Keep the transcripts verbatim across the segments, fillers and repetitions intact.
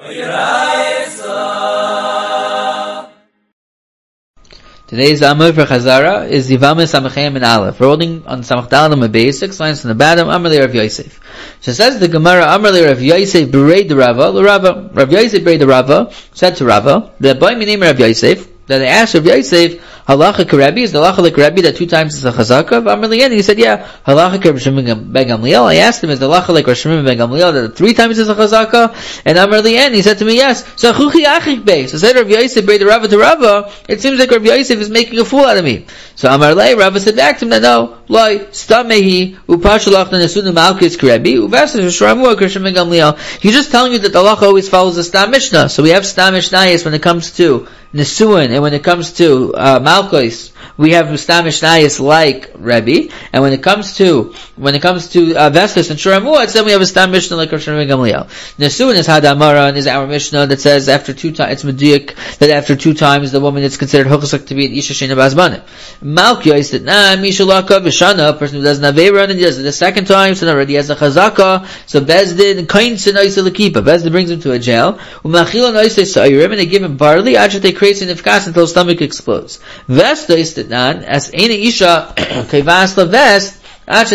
Today's Amud for Chazara is Yivama Samachayim and Aleph. We're holding on Samach Dalam and Beis, six lines from the bottom, Amrli Rav Yosef. So says the Gemara, Amrli Rav Yosef Berei the Rava, the Rava, Rav Yosef Berei the Rava, said to Rava, the boy name Rav Yosef, that they asked Rav Yosef, Halacha Karebi, is the Halacha like Rebbe that two times is a Chazaka of Amrli, and he said, yeah, Halacha Karebi Ben Gamliel. I asked him, is the Halacha like Rosh Ben Gamliel that three times is a Chazaka? And Amrli, and he said to me, yes. So Chuchi Achik Beis. So said Rav Yosef Berei the Rava to Rava, it seems like Rav Yosef is making a fool out of me. So Amrli, Rava said back to him that no, Loi, Stamehi, Upashalach Nesunu Malkis Karebi, Uvasa Shramu Rosh Ben Gamliel. He's just telling you that the Halacha always follows the Stam Mishnah. So we have Stam Mishnayos when it comes to Nesuin, and when it comes to uh, Malkos, we have Stam Mishnayos like Rebbe, and when it comes to when it comes to uh, Vestas and Shuramuat, then we have a Stam Mishnah like Rosh Hashanah Gamliel. Nesuin is Hadamara, and is our Mishnah that says after two times, it's Meduyik, that after two times the woman is considered Huchsak to be an Isha Shena Bazmanim. Malkos that nah, Mishalaka Vishana, a person who doesn't have Avera, and he does it the second time, so now already has a Chazaka, so Bezdin, Kainz and Isa Lakipa, Bezdin brings him to a jail, Umachila and Isa Sa'irim, and they give him barley, actually they create an ifkas until his stomach explodes. Vesta is that nan, as Eina Isha, Kevas La Vest, Acha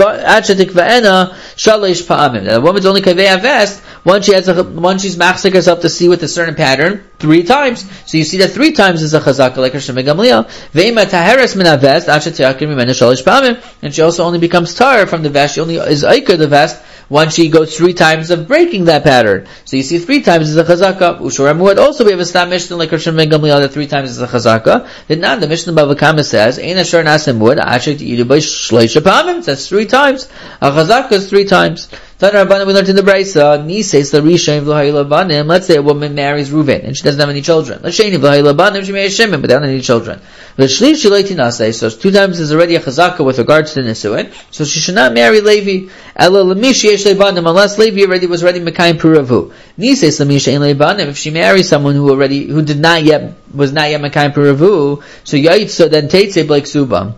tikvaena shalish pa'amim. The woman's only kaveh a vest once she has a, once she's machzik herself to see with a certain pattern three times. So you see that three times is a chazaka like Rosh Hashanah Gamliel. Ve'ima taheres min vest acha tiakim mimena shalish pa'amim, and she also only becomes tar from the vest. She only is aikar the vest once she goes three times of breaking that pattern. So you see three times is a chazaka. Ushuramuad also we have a stam mishnah like Rosh Hashanah Gamliel that three times is a chazaka. Then now the Mishnah Bava Kama says Ein ashar nasim wood acha tiyidu by shlish pa'amim. That's three times. A chazaka is three times. Tana Rabbanan, we learned in the Brisa, Nises Larisha V'lahai Labanim. Let's say a woman marries Reuven and she doesn't have any children. L'sheni V'lahai Labanim, she marries Shimon, but they don't have any children. L'shliv Shilei Tinasei, so two times is already a chazaka with regards to Nisuin, so she should not marry Levi. Ela Lamish Yesh Lebanim, unless Levi already was ready Mekayim Puravu. Nises Lamish Ein Lebanim, if she marries someone who already, who did not yet, was not yet Mekayim Puravu, so Yait, so then Teitze Blake Suba.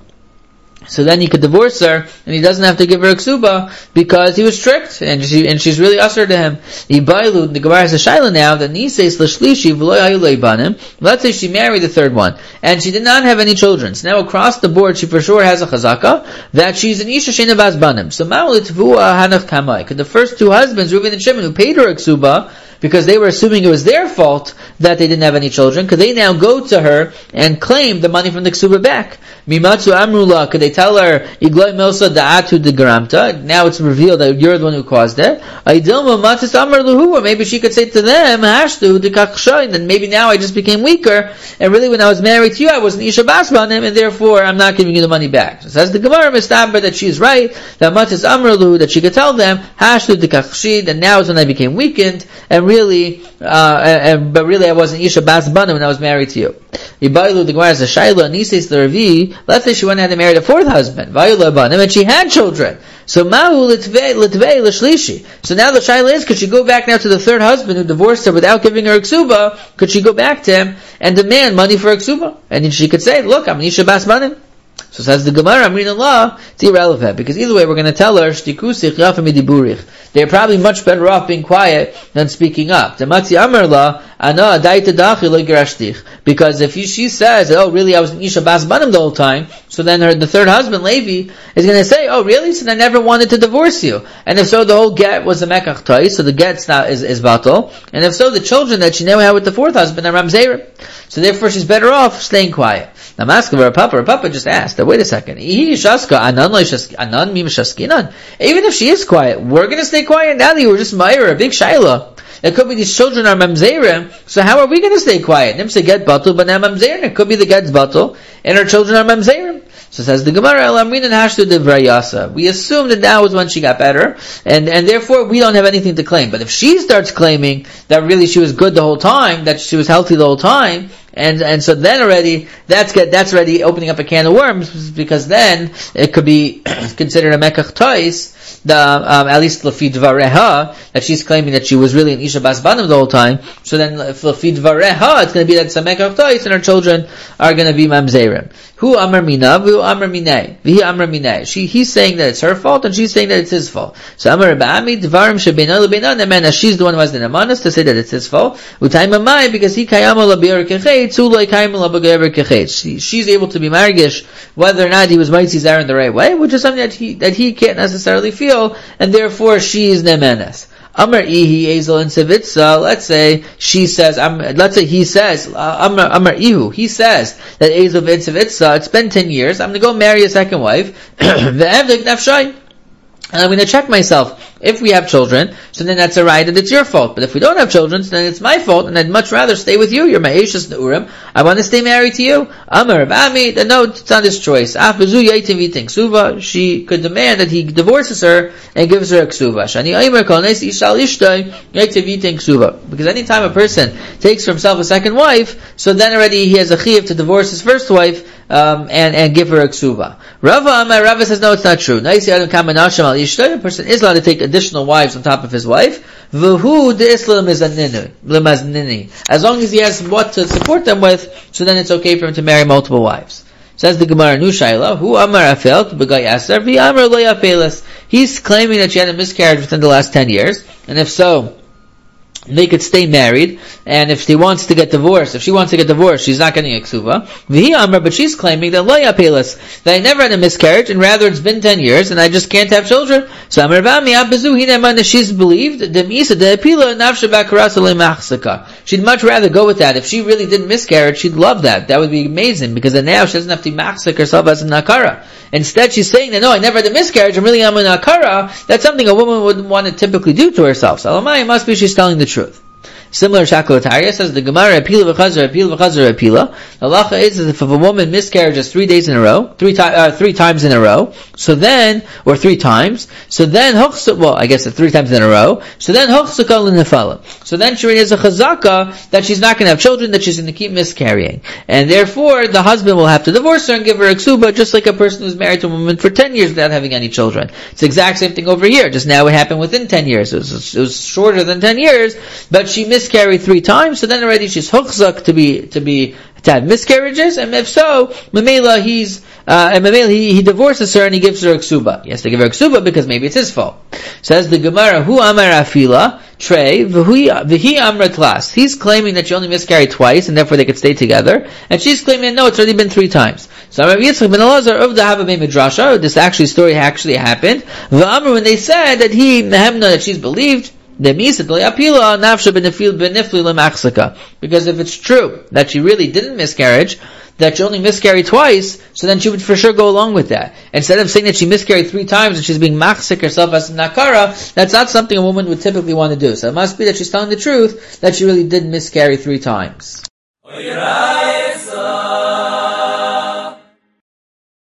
So then he could divorce her, and he doesn't have to give her a ksuba, because he was strict, and she, and she's really usher to him. Ibailu, the Gemara has a shaila now, that Nises l'shlishi v'lo hayu leibanim. Let's say she married the third one, and she did not have any children. So now across the board, she for sure has a chazaka, that she's an isha sheina vazbanim. So ma'u l'tvua hanach kamai. Could the first two husbands, Reuven and Shimon, who paid her a ksuba, because they were assuming it was their fault that they didn't have any children, could they now go to her and claim the money from the ksuba back? Mimatsu amrula, could they tell her, Igloi milsa da'atu de gramta, now it's revealed that you're the one who caused it. Aidilma matis amr luhu, or maybe she could say to them, Hashtu de kakshain, then maybe now I just became weaker, and really when I was married to you, I was an isha basbanim, and therefore I'm not giving you the money back. So says the Gemara Mistaber that she's right, that matis amr luhu, that she could tell them, Hashtu de kakshin, and now is when I became weakened, and really, uh, and, but really I wasn't Isha Bas Banim when I was married to you. Ibailu, the Gemara is a Shaila, and Nises the Revi, let's say she went ahead and married a fourth husband, Vayula Banim, and she had children. So Mahu Litvei, Litvei, Lishlishi. So now the Shaila is, could she go back now to the third husband who divorced her without giving her a ksuba? Could she go back to him and demand money for a ksuba? And then she could say, look, I'm an Isha Bas Banim. So says the Gemara, I'm reading Allah, it's irrelevant, because either way we're going to tell her, they're probably much better off being quiet than speaking up. Because if she says, oh really, I was an Isha Bas Banim the whole time, so then her, the third husband, Levi, is going to say, oh really, so I never wanted to divorce you. And if so, the whole get was a Mekach Toy, so the get's now is, is Batal. And if so, the children that she now had with the fourth husband are Ramzerim. So therefore she's better off staying quiet. Now I'm asking her Papa, her Papa just asked, wait a second, even if she is quiet, we're going to stay quiet now that you were just Meir, a big Shaila. It could be these children are Mamzerim, so how are we going to stay quiet? Nimsa get Batul, but now Mamzerim. It could be the get's Batul, and her children are Mamzerim. So says the Gemara, Elamrin Hashtu Devrayasa. We assume that that was when she got better, and, and therefore we don't have anything to claim. But if she starts claiming that really she was good the whole time, that she was healthy the whole time, And, and so then already, that's get, that's already opening up a can of worms, because then it could be considered a mekach tois, the, um, at least Lafi Dvareha, that she's claiming that she was really an Isha Bas Banim the whole time. So then, if Lafi Dvareha, it's going to be that it's a mekach tois, and her children are going to be mamzerim. Who Amar Mina, who Amar Minei, Vihi Amar Minei. She, he's saying that it's her fault, and she's saying that it's his fault. So Amar Ba'ami, Dvarim Shebena Lebena Nemena, she's the one who has the Nemanas to say that it's his fault. Utaim Amai, because he Kayama Labir Kechet, Tzulai Kayama Labir Kechet. She's able to be margish whether or not he was Maitzi's Aaron the right way, which is something that he, that he can't necessarily feel, and therefore she is Nemenas. Amar Ihi Ezel and Savitza, let's say she says, um, let's say he says, uh, Amar, Amar Ihu, he says that Ezel and Savitza, it's been ten years, I'm going to go marry a second wife, and I'm going to check myself. If we have children, so then that's a right that it's your fault. But if we don't have children, so then it's my fault, and I'd much rather stay with you. You're my Eishes Neurim. I want to stay married to you. Amar Bami, then no, it's not his choice. Suva, she could demand that he divorces her and gives her a ksuva. Because anytime a person takes for himself a second wife, so then already he has a chiyuv to divorce his first wife, um, and, and give her a ksuva. Rava Amar, Rava says no, it's not true. A person is allowed to take additional wives on top of his wife. V'hu de'islam is as long as he has what to support them with, so then it's okay for him to marry multiple wives. Says the Gemara, Nu Shaila, Hu Amar Afelt b'Gai Aser v'Amar Lo Yafelas. He's claiming that she had a miscarriage within the last ten years, and if so, they could stay married, and if she wants to get divorced, if she wants to get divorced, she's not getting a ksuva. V'hi Amar, but she's claiming that Lo Yapelas, that I never had a miscarriage, and rather it's been ten years, and I just can't have children. So Amar Vami Abazu Hineman, she's believed Demisa De'apila Nafsha Bakarasa Lemachsaka. She'd much rather go with that. If she really did miscarriage, she'd love that. That would be amazing, because then now she doesn't have to machsak herself as a nakara. Instead, she's saying that no, I never had a miscarriage, I'm really I'm a nakara. That's something a woman would want to typically do to herself. So Alamai, it must be she's telling the truth. Similar Shakalotaria says the Gemara Apila v'chazar Apila v'chazar Apila. The halacha is that if a woman miscarriages three days in a row, three ti- uh, three times in a row, so then or three times, so then huchsa well I guess it's three times in a row, so then huchsaka l'nefala. So then she has a chazaka that she's not going to have children, that she's going to keep miscarrying, and therefore the husband will have to divorce her and give her a ksuba, just like a person who's married to a woman for ten years without having any children. It's the exact same thing over here. Just now it happened within ten years. It was, it was shorter than ten years, but she miscarried three times, so then already she's huchzak to be to be to have miscarriages, and if so, Mamela he's uh, and Mamela he, he divorces her and he gives her a ksuba. He has to give her a ksuba because maybe it's his fault. Says the Gemara, Hu Amar Afila Trey V'hi Amrat Las. He's claiming that she only miscarried twice and therefore they could stay together, and she's claiming no, it's already been three times. So Rabbi Yitzchak ben Elazar of the Havamei Midrasha, this actually story actually happened. V'Amar, when they said that he Nehemna, that she's believed, because if it's true that she really didn't miscarriage, that she only miscarried twice, so then she would for sure go along with that. Instead of saying that she miscarried three times and she's being machzik herself as a nakara, that's not something a woman would typically want to do. So it must be that she's telling the truth that she really did miscarry three times.